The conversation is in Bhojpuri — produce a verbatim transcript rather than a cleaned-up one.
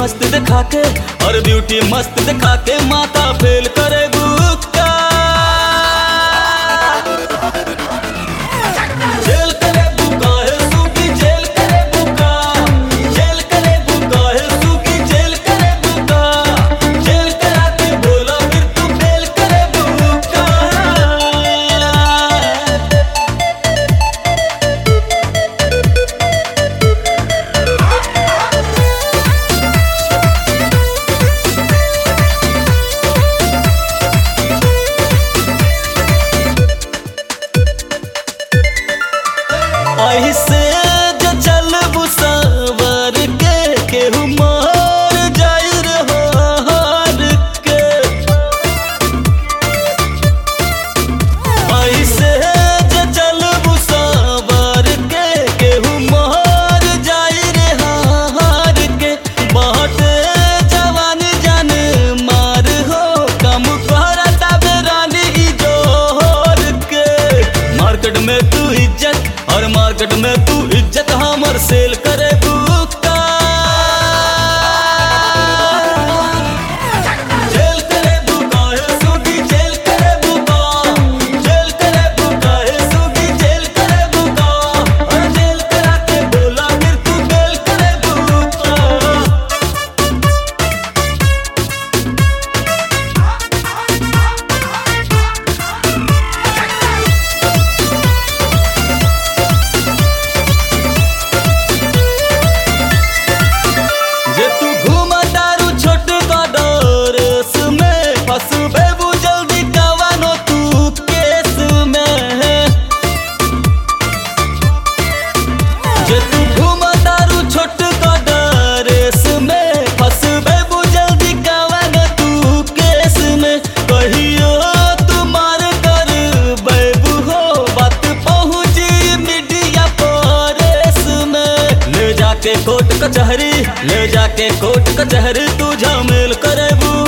मस्त दिखा के और ब्यूटी मस्त दिखा के माथा फेल करे बुक्का। जेल करे बुका है सूखी जेल करे बुका, जेल करे बुका है सूखी जेल करे बुका, जेल करा के बोला फिर तू फेल करे बुक्का। ऐसे जो चलबू सवर के केहू मार जाई रे हार के, ऐसे जो चलबू सवर के केहू मार जाई रे हार के। बाटे जवान जान मार हो कम करता बेरानी जोर के। मार्केट में तू इज्जत और मार्केट में तू इज्जत हमर सेल करे बुक्का। जेल करे बुका है सूखी जेल करे बुका, जेल करे बुका है सूखी जेल करे बुका, और जेल करा के बोला फिर तू फेल करे बुक्का। जे तू घूमा दारू छोट का डोरेस में फंसबे बु जल्दी कवानो तू केस में। जे तू घूमा दारू छोट का डोरेस में फंसबे बु जल्दी कवानो तू केस में। कहियो तू मार कर बेबू हो बात पहुंची मीडिया परेस में। ले जाके कोर्ट कचहरी ले जाके कोर्ट कचहरी तू झमेल करे बू।